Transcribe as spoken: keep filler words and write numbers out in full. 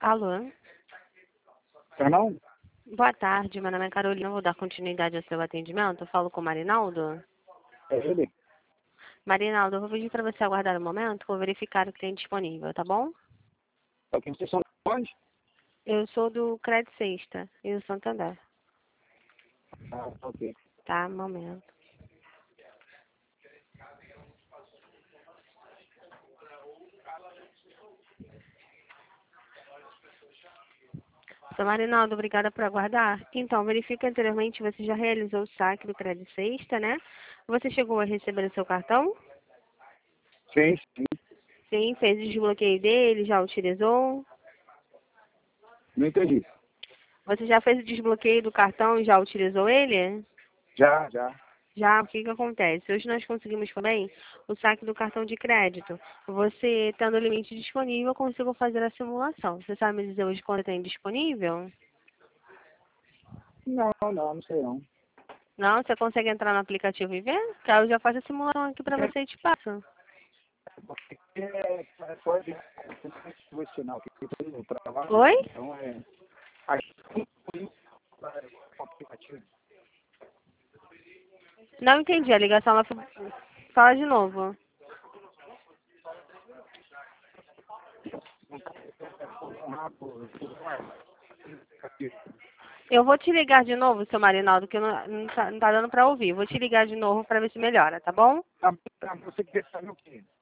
Alô? Fernão? Boa tarde, meu nome é Carolina, vou dar continuidade ao seu atendimento. Eu falo com o Marinaldo. É ele? Marinaldo, eu vou pedir para você aguardar um momento, vou verificar o que tem disponível, tá bom? Só que vocês são de onde? Eu sou do Credit Sexta e do Santander. Ah, ok. Tá, um momento. Seu Marinaldo, obrigada por aguardar. Então, verifica anteriormente, você já realizou o saque do Credit Sexta, né? Você chegou a receber o seu cartão? Sim, sim. Sim, fez o desbloqueio dele, já utilizou? Não entendi. Você já fez o desbloqueio do cartão e já utilizou ele? Já, já. Já, o que que acontece? Hoje nós conseguimos também o saque do cartão de crédito. Você, tendo o limite disponível, eu consigo fazer a simulação. Você sabe me dizer hoje quando tem disponível? Não, não, não sei não. Não? Você consegue entrar no aplicativo e ver? Que aí eu já faço a simulação aqui para você e te passo. É, é, pode, não esse sinal aqui no trabalho, Oi? então é... Aqui é o aplicativo. Não entendi, a ligação ela foi... Fala de novo. Eu vou te ligar de novo, seu Marinaldo, que não, não, tá, não tá dando para ouvir. Vou te ligar de novo para ver se melhora, tá bom? Ah, você quer saber o quê?